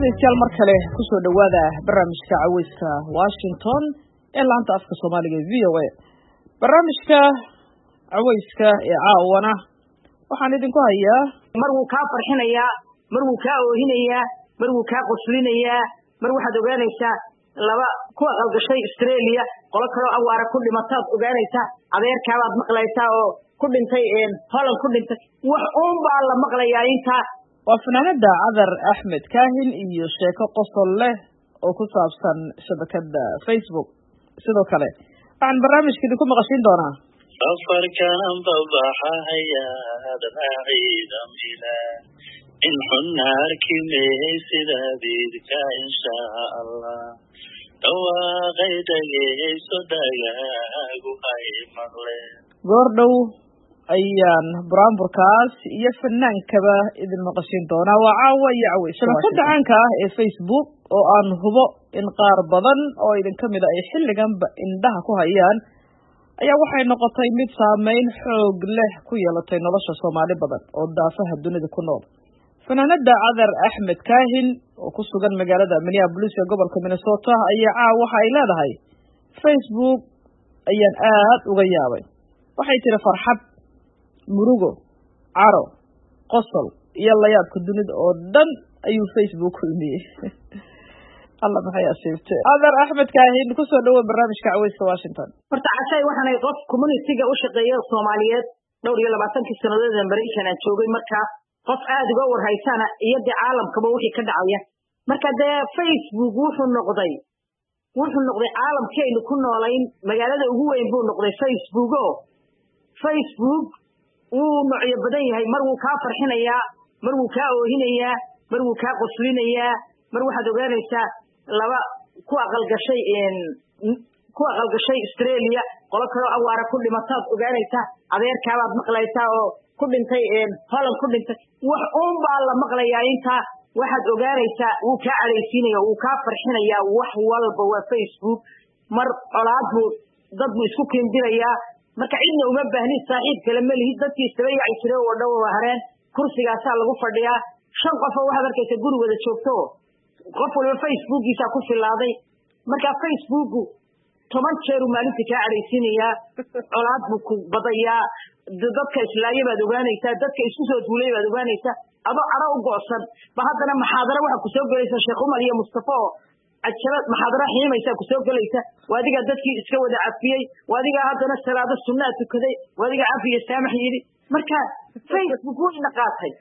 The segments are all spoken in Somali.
dhegeystayaal mar kale ku soo dhawaada barnaamijka caweyska Washington ee laanta afka Soomaaliga VOA. barnaamijka caweyska ee caawana waxaan idinku hayaa mar uu ka farxinaya, mar uu ka oohinaya, mar uu ka qoslinayaa, mar waxaad ogaanaysaa laba ku aqalgashay Australia qolo kale oo awaara ku dhimataad ogaanaysaa adeerkaabaad maqlaysaa oo ku dhintay Holland ku dhintay wax uun baa la maqlayaa inta waa fanaanada Cadar Axmed Kaahin iyo sheeko qosol leh oo ku saabsan shabakada Facebook. sidoo kale waxaan barnaamijkeeda ku maqashin doonaa safarkan babaxaya hadalciida mila in xunnaarki meesidaadidka insha Allah dhawaaqay dhageyso dhagaagu ay maqle goordhow ayaan buraanburkaas iyo fanaankaba idin maqashin doonaa. waa caawa iyo caweys shabakada caanka ah ee Facebook oo aan hubo in qaar badan oo idin kamid ay xilliganba indhaha ku hayaan ayaa waxay noqotay mid saameyn xoog leh ku yeelatay nolosha Soomaali badan oo daafaha dunida ku nool. fanaanada Cadar Axmed Kaahin oo ku sugan magaalada Minneapolis ee gobolka Minnesota ayaa caawa waxa ay leedahay Facebook ayaan aad uga yaabay. waxay tiri farxad, murugo, caro, qosol iyo layaabka dunida oo dhan ayuu Facebook kulmiyey. Allah maxay asiibtay. Cadar Axmed Kaahin ku soo dhawaad barnaamijka caweyska Washington. horta cashay waxaan qof community-ga u shaqeeyo Soomaaliyeed dhowr iyo 20 sanadood American aan joogay marka qof aad uga warhaysana iyo caalamkaba wixii ka dhacaya marka Facebook wuxuu noqday caalamkeenu ku noolayn magaalada ugu weyn buu noqday Facebook uu noocyo badan yahay mar uu ka farxinaya, mar uu ka oohinaya, mar uu ka qoslinayaa, mar waxaad ogaanaysaa laba ku aqalgashay Australia qolo kale oo awaara ku dhimataad ogaanaysaa adeerkaabaad maqlaysaa oo ku dhintay Holland ku dhintay wax uun baa la maqlayaa inta waxaad ogaanaysaa uu ka calaysiinaya, uu ka farxinaya wax walba waa Facebook. mar colaad buu dad buu isku keendiraya marka cidna uma baahni saaxiib kale ma lihi dadkii sabeeyay jiray oo dhaw hareen kursigaas lagu fadhiyaa 5 qof oo waxaad arkaysaa gurigooda joogto qof walba Facebook-giisa ku filaaday marka Facebook 10 jeer maalintii ka calaysiinaya colaad buu ku badaya dadka islaayay baad ogaanaysaa dadka isku soo duulay baad ogaanaysaa adoo ara u goosan ba haddana maxaadara waxa ku soo galaysa Sheekh Umar iyo Mustafa ajabad maxaadara xiimaysa ku soo galaysa waadiga dadkii iska wada cafiyay waadiga haddana salaado sunnah tukaday waadiga cafiye saamax yiri marka Facebook wuu naqaatay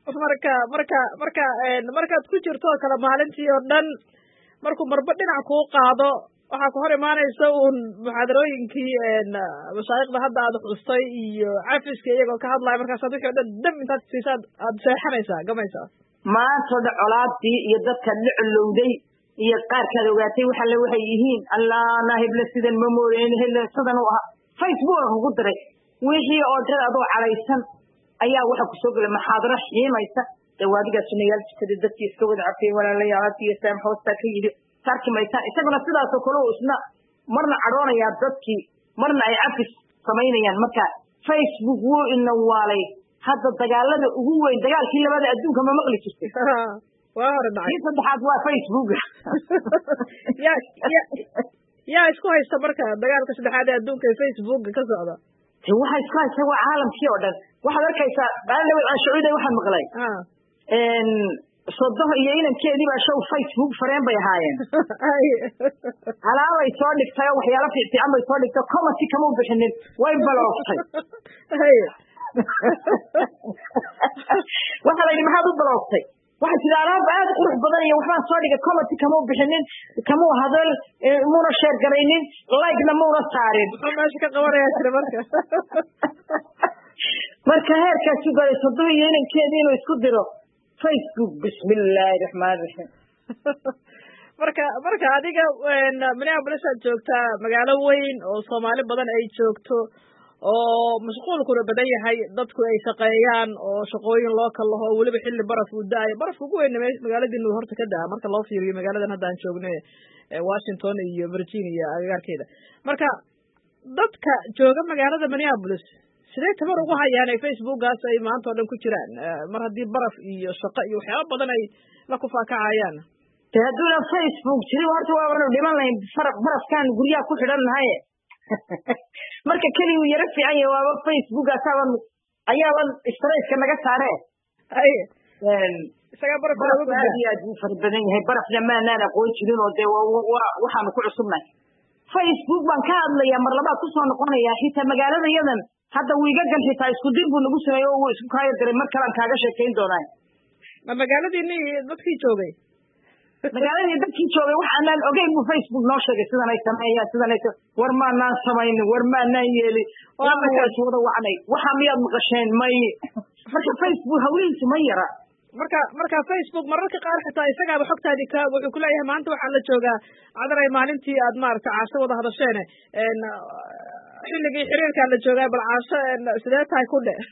markaad ku jirto kala maalintii oo dhan markuu marba dhinac ku qaado waxa ku hor imaanaysa muxaadarooyinkii mashaayixda hadda aad xustay iyo cafiska iyagoo ka hadlaya markaas aad wixii dhan dam intaad siisaad aad seexanaysaa gamaysaa maanta colaadii iyo dadka dhiclowday iyo qaarkaad ogaatay waxay yihiin Allah naahibla sidan mamooreen sidan oo Facebook ugu diray wixii oo dad adoo calaysan ayaa waxa ku soo galay maxaadara xiimaysa dawaadiga sunayaal jikada dadkii iska wada cafiyay walaalayaal iyo saam hoosta ka yiri tarkimaysa isaguna sidaas oo kale isna marna caroonaya dadkii marna ay cafis sameynayaan marka Facebook wuu inna waalay hadda dagaalada ugu weyn dagaalkii labada adduunka ma maqli jirtay waa hore dhacay saddexaad waa Facebook yaa isku haysta marka dagaalka saddexaad ee adduunka ee Facebook ka socda waxa isku haysta waa caalamkii oo dhan waxaad arkaysaa baalawad aan Sacuudiga waxaan maqlay sodoh iyo inankeedii baa show Facebook fareen bay ahaayeen alaabay soo dhigtay waxyaalo fiican bay soo dhigtay comment kama u bixinin way balooftay waxa la yiri maxaad u balooftay waxa jira alaab aad qurux badan iyo waxaan soo dhigay comment kama u bixinin kama u hadal muuna share garaynin like na muuna saarin meesha ka qabanaya jira marka heerkaas u galay sodoh iyo inankeedii inuu isku diro Facebook bismillahir rahmanir rahim marka adiga Minneapolis aad joogtaa magaalo weyn oo Soomaali badan ay joogto oo mashquulkuna badan yahay dadku ay shaqeeyaan oo shaqooyin loo kala laho waliba xilli baraf u daay barafku ugu weyn magaaladiinu horta ka daa marka loo fiiriyo magaaladan hadda aan joognay Washington iyo Virginia agagaarkeeda marka dadka jooga magaalada Minneapolis sidee tabar ugu hayaan facebookaas ay maanta oo dhan ku jiraan mar haddii baraf iyo shaqo iyo waxyaaba badan ay la kufaakacayaan dee hadduuna facebook jirin horta waabanu dhiman lahayn barafkaan guryaha ku xidhan nahaye marka keliguu yaro fiican yahay waaba facebookaasaban ayaaba strayska naga saare haye isagaa baraf aad iyo aad buu fara badan yahay barafna maanaan aqoon jirin oo dee waxaanu ku cusubnahay facebook baan ka hadlayaa mar labaad kusoo noqonayaa xitaa magaalada yadan hadda wiigagan xitaa isku dir buu nagu sameeye oo wuu isku kaayo diray mar kalean kaaga sheekayn doonaa ma magaaladiini dadkii joogay magaaladii dadkii joogay waxaanaan ogeyn buu facebook noo sheegay sidan ay sameeyaan sidan ay war maanaan samaynin war maanaan yeelin waas wada wacnay waxaa miyaad maqasheen may marka facebook hawlihiisu ma yara marka facebook mararka qaar xitaa isagaaba xogtaadii ka wuxuu kuleeyahay maanta waxaa la joogaa cadaray maalintii aad maaragta caasho wada hadasheene xilligii xiriirkaa la joogaa bal caasho sidee tahay ku dhe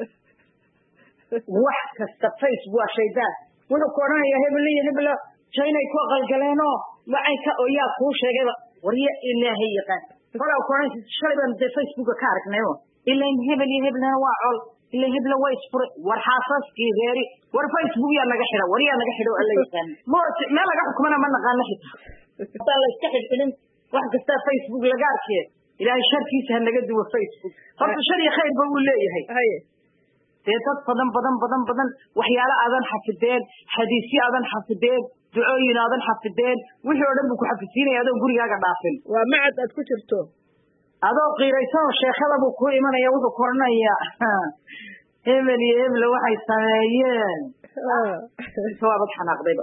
wax kasta facebook waa shaydaan wuxuu ku odhanayaa hebel iyo hebela jaynay ku aqalgaleenoo macanka oo yaa kuu sheegayba warya ilaahay yaqaan kolaa ku odhan shalay baan dee facebooka ka aragnayoo ilain hebel iyo hebelana waa col ila hebla waa isfuray war xaasaskii reeri war facebook yaa naga xidha war yaa naga xidha alla yaqaan meel laga xukumana ma naqaano xitaa haddaan la iska xidhxidhin wax kastaa facebook laga arkee ilaahay sharkiisa ha naga duwo facebook horta shar iyo khayrba uu leeyahay haye dee dad badan waxyaalo aadan xafideen xadiisyo aadan xafideen ducooyin aadan xafideen wixii oo dhan buu ku xafidsiinaya adoo gurigaaga dhaafin waa macad aad ku jirto adoo qiiraysanoo sheekada buu ku imanaya wuxuu ku odhanayaa hebel iyo hebla waxay sameeyeen waabad xanaaqdayba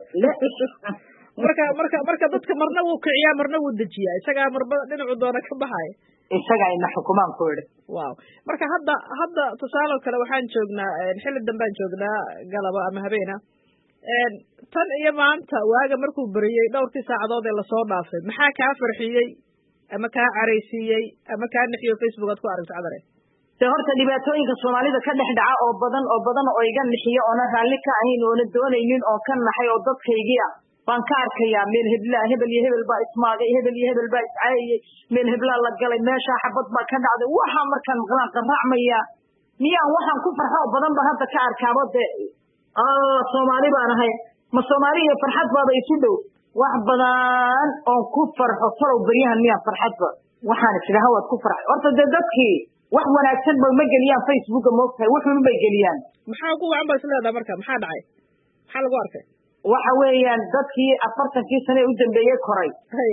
marka dadka marna wuu kiciyaa marna wuu dejiyaa isagaa marba dhinacu doona ka baxaya isagaa ina xukumaan ku idhi wow marka hadda tusaale kale waxaan joognaa xilli dambaan joognaa galaba ama habeena tan iyo maanta waaga markuu beriyey dhowrkii saacadood ee lasoo dhaafay maxaa kaa farxiyey ama kaa caraysiiyey ama kaa nixiyo facebook aad ku aragto cadare dee horta dhibaatooyinka soomaalida ka dhex dhaca oo badan oo iga nixiyo oona raalli ka ahayn oona doonaynin oo ka naxay oo dadkaygiia baan ka arkayaa meel heblaa hebel iyo hebel baa ismaagay hebel iyo hebel baa iscaayayey meel heblaa la galay meeshaa xabad baa ka dhacday waxaa markaan maqlaan qaraacmayaa miyaan waxaan ku farxo oo badan ba hadda ka arkaabo dee soomaali baan ahay ma soomaali iyo farxad baaba isu dhow wax badan oon ku farxo talow beryahan miyaan farxadba waxaan isiga hawaad ku farxay horta dee dadkii wax wanaagsan ba ma geliyaan facebooka moogtahay wuxuun bay geliyaan maxaa ugu wacan ba isleedaha marka maxaa dhacay maxaa lagu arkay waxa weeyaan dadkii 40 sane u dambeeyay koray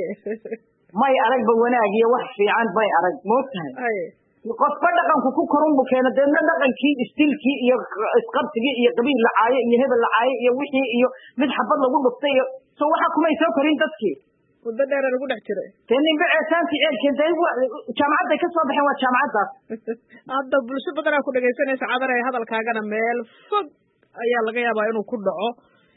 may aragba wanaag iyo wax fiican bay arag moogtahay qofba dhaqanku ku korun buu keena deedna dhaqankii istilkii iyo isqabsigii iyo qabiil la caayo iyo hebel la caayo iyo wixii iyo mid xabad lagu dhuftay iyo so waxa kumay soo korin dadkii muddo dheer lagu dhex jiray dee ninba ceesaantii ceelkeentay jaamacadday ka soo baxeen waa jaamacaddaas hadda bulsho badanaa ku dhegaysanaysa cadar ee hadalkaagana meel fog ayaa laga yaabaa inuu ku dhaco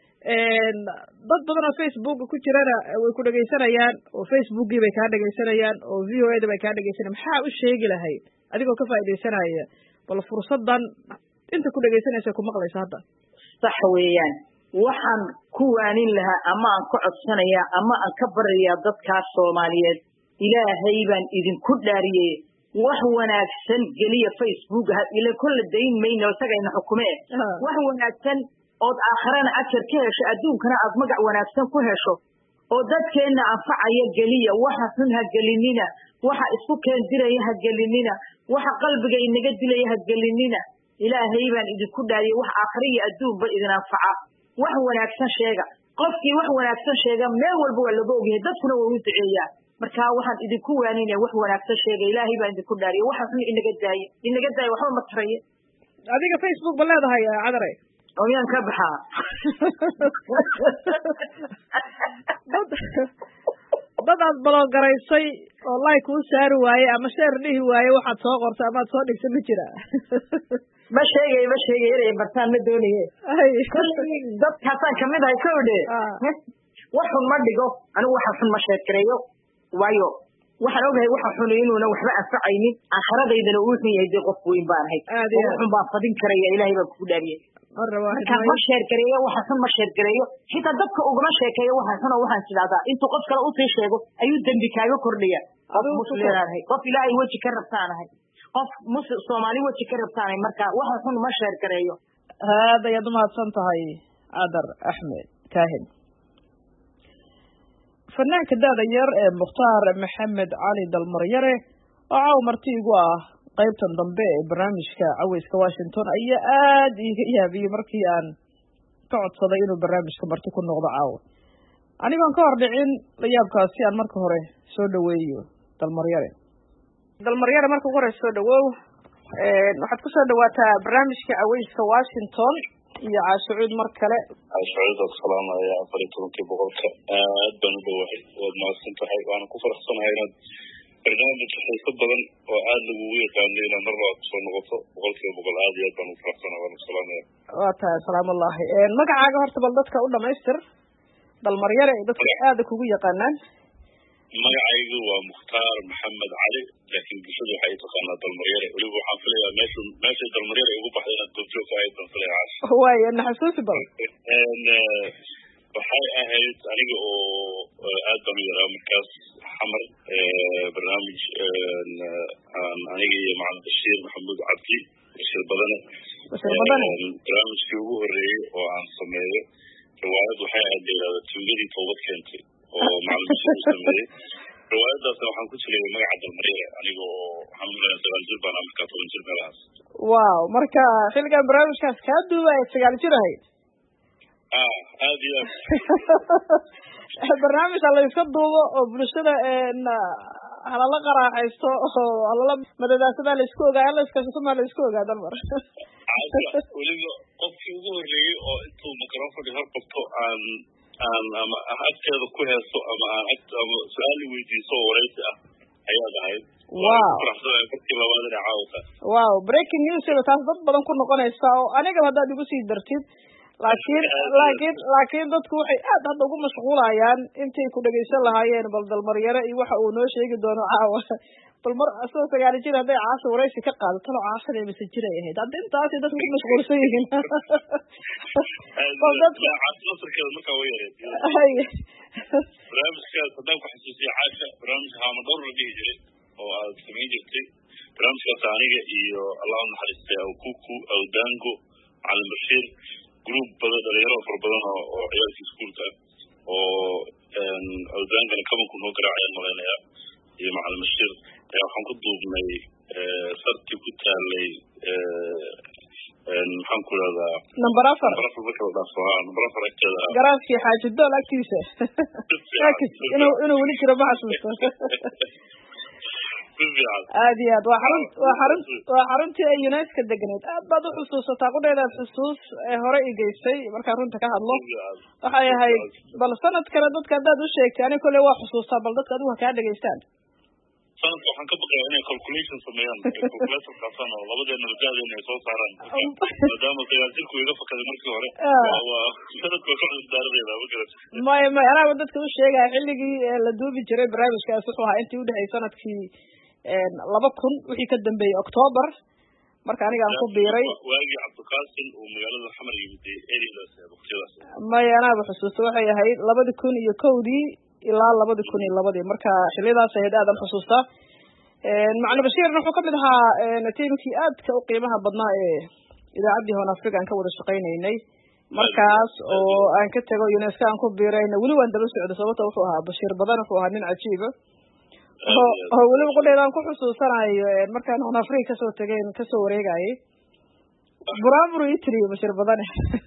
dad badan oo facebook ku jirana way ku dhegaysanayaan oo facebookii bay kaa dhegaysanayaan oo VOA-da bay kaa dhegaysanayaan maxaa u sheegi lahayd adigoo ka faa'iidaysanaya bal fursadan inta ku dhegaysanaysa ku maqlaysa hadda sax weeyaan waxaan ku waanin lahaa ama aan ka codsanayaa ama aan ka baryayaa dadkaas Soomaaliyeed ilaahay baan idinku dhaariyay wax wanaagsan geliya facebook ila kullu dayn mayno isagayna xukumee wax wanaagsan oo aakhirana ajar ka hesho adduunkana aad magac wanaagsan ku hesho oo dadkeena anfacaya geliya waxa xun ha gelinina waxa isku keen diraya ha gelinina waxa qalbiga inaga dilaya ha gelinina ilaahay baan idinku dhaariyay wax aakhiriya adduunba idin anfaca wax wanaagsan sheega qofkii wax wanaagsan sheega meel walba waa laga ogyahay dadkuna waa u duceeyaa marka waxaan idinku waaninay wax wanaagsan sheega ilaahay baan idinku dhaariyay waxa xun inaga daaya waxba ma taraye adiga facebook ba leedahay cadaray oo yaan ka baxaa dad aad balogaraysay oo like uu saari waaye ama share dhihi waaye waxaad soo qortay ama aad soo dhigtay ma jira ma sheegay inay bartaan ma doonaye dadkaasaan kamid ahay kowdhe wax xun ma dhigo anigu waxa xun ma sheekareeyo waayo waxaan ogahay waxa xun inuuna waxba anfacaynin aakhiradaydana uu xun yahay dee qof weyn baan ahay xun baan fadin karaya ilaahay baan kugu dhaariyay markaan ma sheergareeyo waxa xun ma sheergareeyo xitaa dadka ugama sheekeeyo waxa xun oo waxaan tidahdaa intuu qof kale u sii sheego ayuu dembi kaaga kordhaya qof muslimaanahay qof ilaahay weji ka rabtaanahay qof Soomaali waji ka rabtaan marka waxa xun ma sheer gareeyo هذا يا دمعة سنتهاي عذر أحمد كاهن فنان كداد ير مختار محمد علي دالمريري وعاو مرتيقوا قيبتا ضمبي برنامج كعويس كواشنطن أي آدي يا بي مركيان قعد صدينو برنامج كمرتكو النغض عاو أنا كان كور دعين لياب كاسيان مركو هوري سودويو دالمريري مركو هوري سودويو waxaad ku soo dhawaataa barnaamijka Aweyska Washington iyo Caashuud mar kale Caashuud salaamaya 14 aad baan u dhawahay waad maasantahay waan ku faraxsanahay inaad barnaamij xiiso badan oo aad lagu yaqaanay inaad mar labaad soo noqoto 100% aad iyo aad baan u faraxsanahay waan salaamaya waa taa salaamullaahi magacaaga horta bal dadka u dhamaystir dalmaryare dadka aad kugu yaqaanaan magacaygu waa Mukhtaar Maxamed Cali laakiin bulshadu waxay taqaanaa dalmaryare waliba waxaan filayaa meesha dalmaryare ugu baxday inaad joogto ay danfaleeyaas way ana xasuusi bal waxay ahayd aniga oo aad baan u yaraa markaas xamar barnaamij aniga iyo macallin Bashiir Maxamuud Cabdi Bashiir Badane barnaamijkii ugu horreeyay oo aan sameeyo riwaayad waxay ahayd tuugadii toobad keentay oo macallin sameeyay riwaayadaasna waxaan ku jiray magaca dalmaryare aniga oo waxaan u leeyahay 9 jir baan markaa 10 jir meelahaas waaw marka xilligan barnaamijkaas kaa duubay 9 jir ahayd aad iyo aad barnaamij la iska duubo oo bulshada halala qaraaxaysto oo halala madadaasada la isku ogaa la iska soo la isku ogaa dalmar waliba qofkii ugu horreeyay oo intuu microphone hor qabto aan ama agteeda ku heeso ama su'aal weydiiso waraysi ah ayaad ahayd wow breaking news taas dad badan ku noqonaysa oo aniga hadda igu sii dartid laakiin dadku waxay aad hadda ugu mashquulayaan intay ku dhageysan lahaayeen bal dalmaryare iyo waxa uu noo sheegi doono caawa bal mar asoo 9 jir haday caas waraysi ka qaadato caasada mise jiray ahayd hadda intaas dadku ku mashquulsan yihiin dadka casarkeeda markaa way yareeyay barnaamijkaas haddaan ku xasuusiyo caasha barnaamij haama dhowr la dhihi jiray oo aad samayn jirtay barnaamijkaas aniga iyo allah u naxariistay awkuku awdango macallin Bashiir group badan dhalinyaro fara badan oo ciyaalkii iskuulka oo awdangana kabanku noo garaacayaan malaynaya iyo macallin Bashiir waxaan ku duubnay sarti ku taalay maxaan ku leedahay number 4 garaaskii xaaji dool agtiisa inuu weli jiro ma xasuusto aad iyo aad waa xaruntii ay UNESCO deganayd aad baad u xusuusataa qudheedaad xusuus hore i geystay markaan runta ka hadlo waxay ahayd bal sanad kale dadka haddaad u sheegtay aniga kolley waa xusuustaa bal dadka adigu ha kaa dhegaystaan sanadka waxaan ka baqayaa inay calculation sameeyaan calculator kaasaan oo labadeena rajaadeena ay soo saaraan maadaama qiyaasirku iga fakaday markii hore waa sanadka ka cusbaaradayda ma garat may anaa dadka u sheegaya xilligii la duubi jiray barnaamijkaas wuxuu ahaa intii u dhexeysay sanadkii 2000 wixii ka dambeeyay October marka aniga aan ku biiray waagi Cabdulqaasim oo magaalada Xamar yimid eeridaas waqtidaas may anaa xusuusto waxay ahayd 2001 ilaa 2002 marka xillidaas ahayd aad aan xusuustaa macallin Bashiir wuxuu kamid ahaa tiimkii aadka u qiimaha badnaa ee idaacaddii Hoon Afrika aan ka wada shaqaynaynay markaas oo aan ka tago UNESCO aan ku biirayna weli waan daba socday sababtoo wuxuu ahaa Bashiir badan wuxuu ahaa nin cajiib oo weliba qudheedaan ku xusuusanayo markaan Hoon Afrika kasoo tagay kasoo wareegayay buraaburu itri Bashiir badane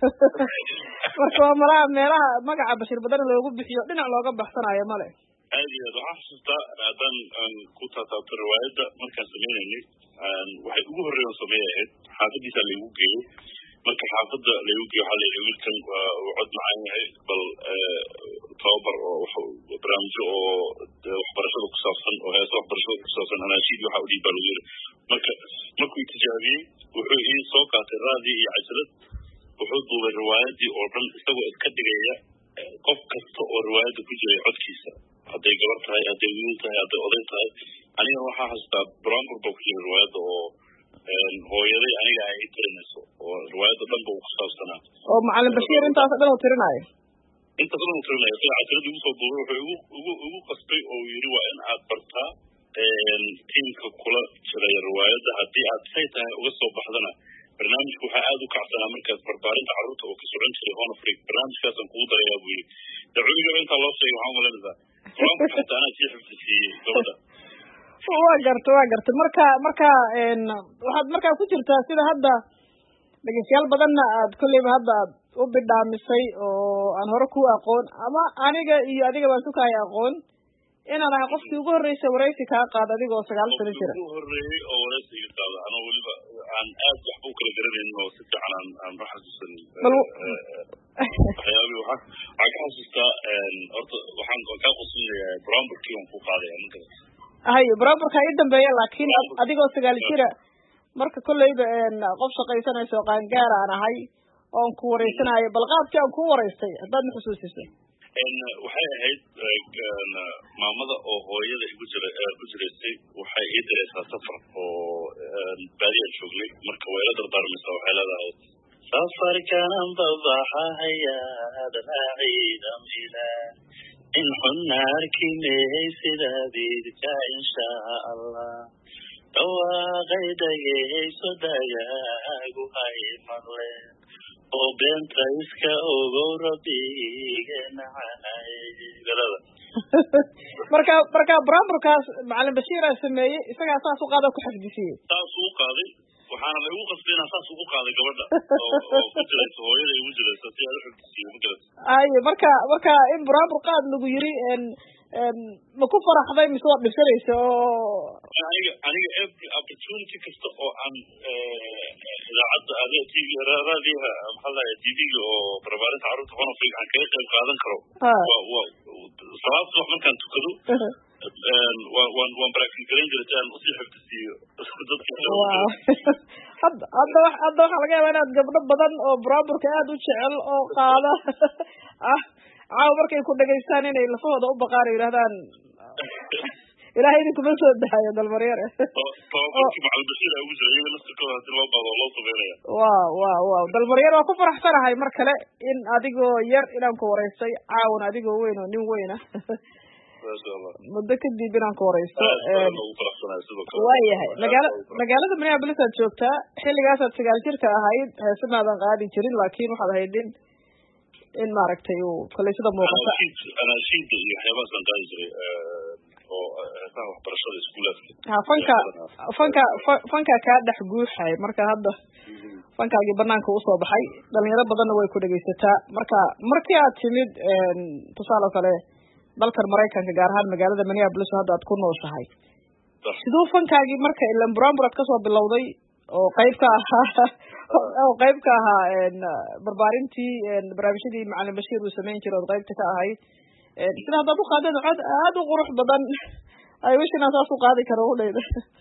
marka waa meelaha magaca Bashiir badane loogu bixiyo dhinac looga baxsanayo male aad iyo aad waxaan xasuustaa haddaan ku taataabto riwaayadda markaan sameynaynay waxay ugu horreeyeen sameeyahayd xaafadiisa laygu geeyo marka xaafadda laygu geeyo waxaa layidhi wiilkan uu cod macaan yahay bal tababar oo barnaamijyo oo waxbarashada ku saabsan oo heesa waxbarashada ku saabsan anaashiid waxa u dhiibbaa lagu yiri marka markuu tijaabiyey wuxuu ii soo qaatay raadii iyo cajalad wuxuu duubay riwaayaddii oo dhan isagoo iska dhigaya qof kasta oo riwaayadda ku jiray codkiisa hadday gabar tahay hadday wiil tahay hadday oday tahay aniga waxaa xasuustaa buraanbur baa ku jira riwaayadda oo hooyaday aniga ay tirinayso oo riwaayadda dhanba uu ku saabsanaa oo macallin Bashiir intaas dhan uu tirinayo inta badan uu tirinayo sida cajalada ugu soo duubay wuxuu ugu qasbay oo yidhi waa in aad bartaa tiimka kula jiray riwaayadda sayta uga soo baxdana barnaamijku waxa aad u kacsanaa markaas barbaarinta carruurta oo ka socon jiray Horn Africa barnaamijkaasaan kugu darayaa buu yidhi dacuudiga inta loo sheegay waxaan umalanaysaa quraanka xataa anaa sii xifdisiiyey gabadha waa garta marka waxaad markaa ku jirtaa sida hadda dhegeystayaal badanna aad kolleyba hadda aad u bidhaamisay oo aan hore ku aqoon ama aniga iyo adiga baan sukaya aqoon inaan ahay qofkii ugu horreysay waraysi kaa qaada adigoo 9 sano jira ugu horreeyay oo waraysiga qaada anoo weliba aan aad waxba u kala garanaynin oo si fiican aan ma xasuusanin waxyaabii waxaan ka xasuustaa horta waxaan kaa qusunayaa brownburkii aan ku qaadaya ninkada hay brownburka ii dambeeya laakiin adigoo 9 jira marka kolleyba qof shaqaysanayso qaangaara aan ahay oon ku wareysanayo bal qaabkii aan ku wareystay haddaad ma xusuusiso waxay ahayd maamada oo hooyada ku jiraysay waxay ii diraysaa safar oo baadiya joognay marka way la dardaarmaysaa waxay leedahay safarkan babaxaya dalaciidam ilaa in xunnaarkinay sidaadidka insha allah dhawaaqay dhageyso dhagaagu hay maqle oo beenta iska ogow rabbigeena galada marka brownburkaas macalin Bashiir aa sameeyey isagaa saas u qaada ku xifdisiyey saas u qaaday waxaana lagu qasbay inaan saas ugu qaaday gabadha oo ku jiraysa hooyada igu jiraysa si aad u xifdisiyo ma garata ay marka in brownbur qaad lagu yiri ma ku faraxday mise waa dhibsanaysa oo aniga every opportunity kasta oo aan idaacadda aada TV raadiyaha maxaa la TV-ga oo barbaarinta carruurta Horn Africa aan kaga qayb qaadan karo waa sababta wax markaan tukado waan practice garan jiray aan usii xifdisiyo hadda waxaa laga yaabaa inaad gabdho badan oo brownburka aad u jecel oo qaada caawa markay ku dhageystaan inay lafahooda u baqaan yidhahdaan ilaahay idinkuma soo dahayo dalmaryar wow dalmaryar waa ku faraxsanahay mar kale in adigoo yar inaan ku wareystay caawan adigoo weyn oo nin weyna muddo kadib inaan ku wareysto waayahay magaalada Minneapolis aad joogtaa xilligaasaad 9 jirka ahayd heesamaadan qaadi jirin laakiin waxaad ahayd in maaragtay uu kale sida muuqata ana shiida iyo waxyaabaha aan qaadi jiray oo heesaha waxbarashada iskuulaadka fanka ka dhex guuxay marka hadda fankaagii banaanka u soo baxay dhalinyaro badanna way ku dhageysataa markii aad timid tusaale kale dalkan Mareykanka gaar ahaan magaalada Minneapolis hadda aad ku nooshahay sidoo fankaagii marka ilan brownburad ka soo bilowday oo qayb ka ahaa barbaarintii barnaamijyadii macalin Bashiir uu sameyn jiray oo qaybta ka ahayd sida hadda u qaadeen cod aad u qurux badan ay wishina saas u qaadi karo waleeda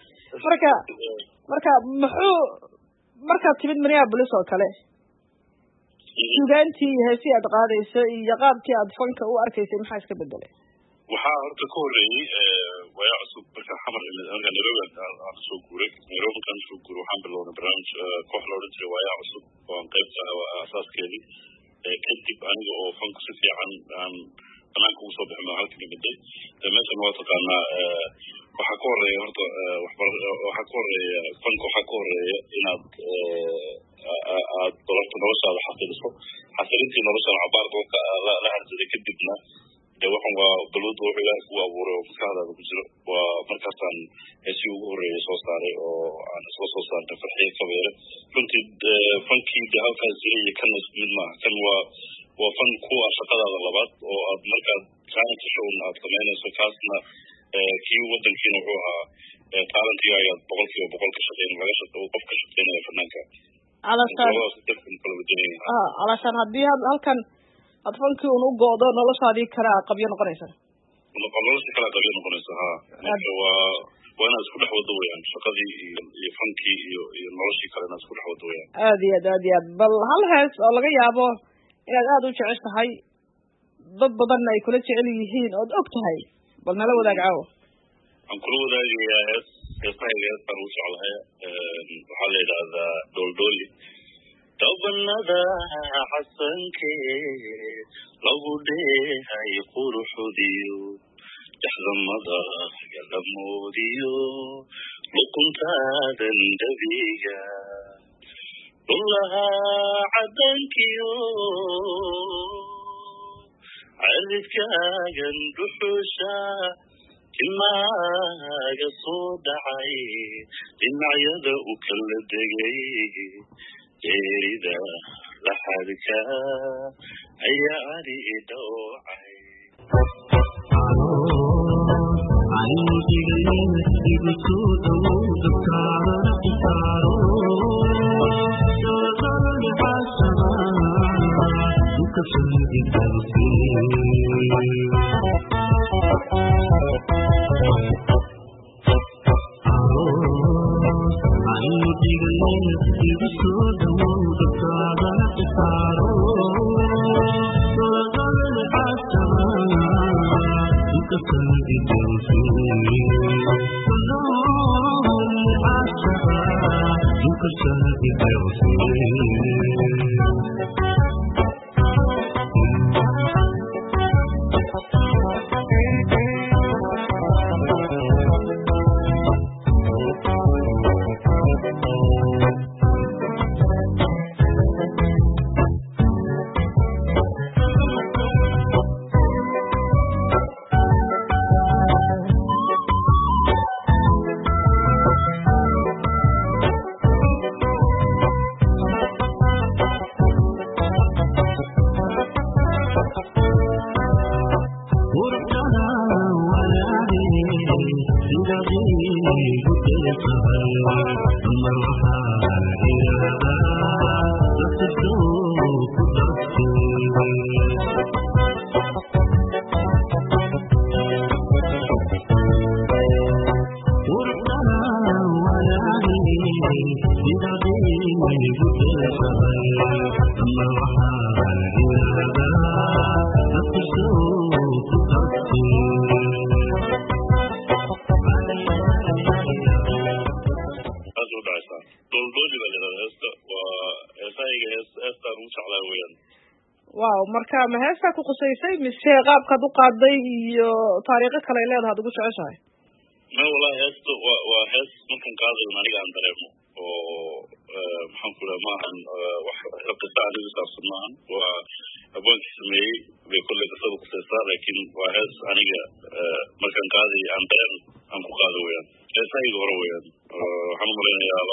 marka muxuu markaad timid Minneapolis oo kale suugaantii heesii aad qaadayso iyo qaabkii aad fanka u arkaysay maxaa iska bedelay waxaa horta ka horreeyey wayaa cusub marka xamar marka Nairobi aan soo guuray waxaan bilownay barnaamij koox la odhan jiray wayaa cusub oo aan qaybta asaaskeedii kadib aniga oo fanku si fiican aan banaanka ugu soo bixin halka dhimatay meeshan waa taqaanaa waxaa ka horreeya horta waxaa ka horreeya fanka waxaa ka horreeya inaad aad dolarta noloshaada xasiliso xasilintii noloshaada cabaar doonka la harsaday kadibna waxaan waa balwada wuxuu ilaahay kugu abuuray oo maskaxdaada ku jiro waa markaasaan heesii ugu horreeyay soo saaray oo aan isla soo saartay farxiye kabeere runtii fankii de halkaas jiray iyo kana isku mid maaha kan waa fan ku ah shaqadaada labaad oo aad markaad challenge show aad samaynayso kaasna kii wadankiina wuxuu ahaa taalantiga ayaad 100% ka shaqeyn qof ka shaqeynaya fanaanka alashaan haddii halkan aad fankii un u go'do noloshaadii kale qabyo noqonaysa nolosha kale qabyo noqonaysa marka waa inaad isku dhex wado weyaan shaqadii iyo fankii iyo noloshii kale inaad isku dhex wado weyaan aad iyo aad bal hal hees oo laga yaabo inaad aad u jeceshahay dad badanna ay kula jecel yihiin ood og tahay bal nala wadaag caawo aan kula wadaagayaa heesahayga heestaan ugu jeclahay waxaa la yidhaahdaa dooldhooli dabanada xasankee lagu dheehay quruxdiyo daxdamada galamoodiyo lukuntaadan dhabiga dhulahaa cadankiyo caridkaagan dhuxusha timaaga soo dhacay dhinacyada u kala degay geerida laxadka ayaa ani idhoocay wow marka ma heesta ku qusaysay mise qaabkaad u qaaday iyo taariikho kale ay leedahay ugu jeceshahay ma wallahi heesta waa hees markaan qaadayo aniga aan dareemo oo maxaan ku leeyahay maahan wax qisa aniga saabsan maahan waa aboonkii sameeyey bay kolley qisada qusaysaa laakiin waa hees aniga markaan qaadayo aan dareemo aan ku qaado weyaan heesahayga hore weyaan waxaan u malaynayaa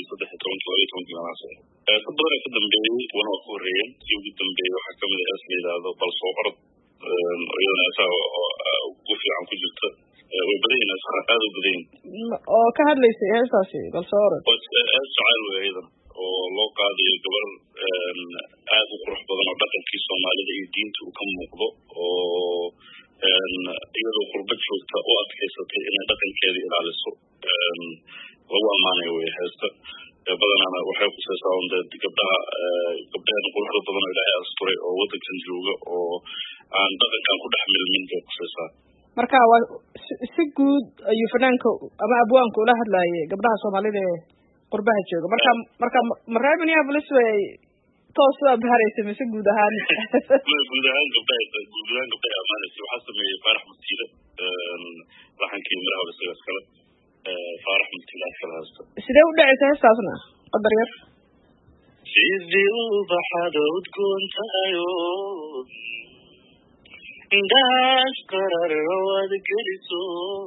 2013 heesa badan ka dambeeyey wana waa ku horreeyeen si ugu dambeeyey waxaa kamid a hees la yidhaahdo bal soo orod iyadana heesaha ugu fiican ku jirta way badan yihin heesaha aada u badan yihin oo ka hadlaysay heestaasi bal soo orod hees jacayl wey iyadan oo loo qaadayo gabar aada u qurux badan oo dhaqankii soomaalida iyo diinta uu ka muuqdo oo iyadoo qurba joogta u adkaysatay inay dhaqankeeda ilaaliso lagu ammaanayo wey heesta badanaana waxay khusaysaa un dee gabdhaheena quruxda badan oo ilaahay asturay oo waddankan jooga oo aan dhaqankan ku dhex milmin bay khusaysaa marka waa si guud ayuu fanaanka ama abwaanka ula hadlaayay gabdhaha soomaalida ee qurbaha jooga marka maree Minneapolis way toos u abhaaraysa mise guud ahaan guud ahaan gabdhaha amaanaysa waxaa sameeyey faarax mutiile laxankii miraha isagas kale faarax mutiile kala haysta sidee u dhacaysa heestaasna qadar yar sidii ubaxada udgoontahayo indhahaas qararo aad geliso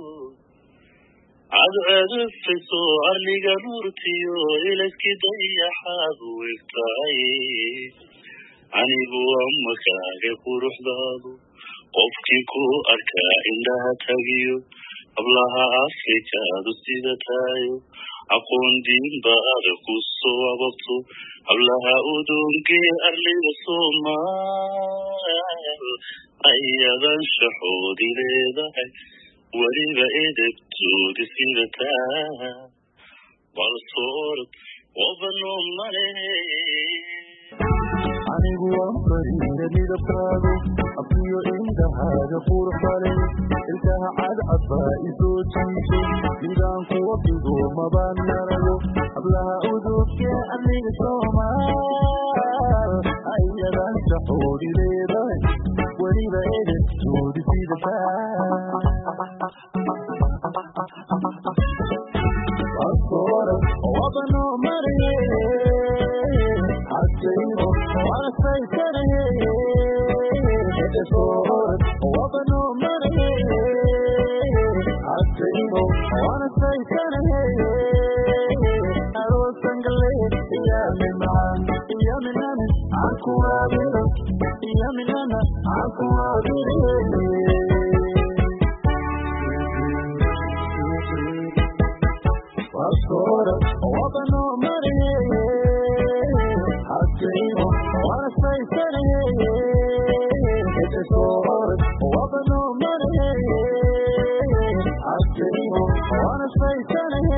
cadcadufayso arliga nuurtiyo ilaskii dayaxaad u egtahay anigu ama kaaga quruxdaadu qofkii ku arkaa indhaha tagiyo hablaha afrikaadu sida tayo aqoon diinba ada ku soo ababto hablaha udoongee arliga soomaal ayadan shaxoodi leedahay weliba edebtoodi sida taa bal soo orod wabanoo male anigu waan fariida midabkaadu abkiyo indhahaaga quruxbale ilkaha cadcad baa isoo jiisay midaan kuwa bigo mabaan narayo hablaha udugkee aniga soomaal ayadan shaxoodi leedahay weliba edebtoodi sida taa وابنو مريه عالسيمو وانا سيسره تصور وابنو مريه عالسيمو وانا سيسره أروسن قلي يا من معان يا من أنا عنكو وابنو يا من أنا عنكو وابنو Ascora, wabano mariye, hasimo, wana saisane, etesor, wabano mariye, hasimo, wana saisane.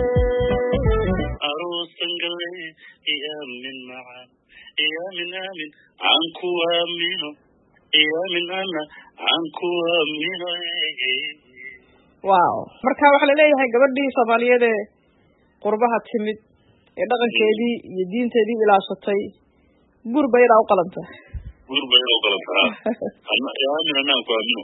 Arosangale, iya min ma'an, iya min amin, anku amino, iya min ana, anku amino. Wow, marka waxa la leeyahay gabadhii Soomaaliyeed ee qurbaha timid ee dhaqankeedii iyo diinteedii ilaashatay gurbayda u qalanta ama yaamina ku amino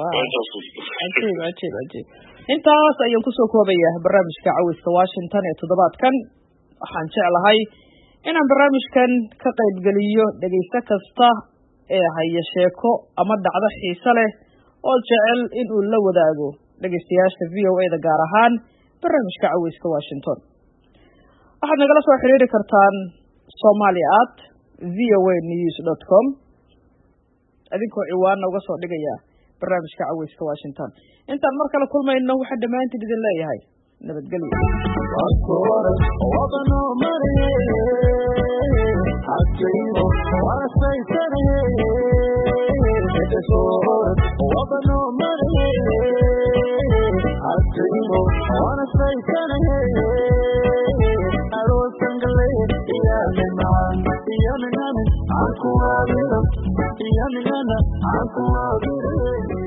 ajib intaas ayaan ku soo koobayaa barnaamijka Cawska Washington ee toddobaadkan waxaan jeclahay inaan barnaamijkan ka qayb galiyo dhageysta kasta ee haya sheeko ama dhacdo xiiso leh oo jecel in uu la wadaago dhageystayaasha VOA-da gaar ahaan barnaamijka Cawska Washington waxaad nagala soo xiriiri kartaan somali@voanews.com adinkoo ciwaan uga soo dhigaya barnaamijka Cawska Washington intaan mar kale kulmayno waxaan dhamaantiin idin leeyahay nabadgelyo عالسيمو وانا سيسانه أروسنقلي يا من معان يا من أنا عنكو وابيرو يا من أنا عنكو وابيرو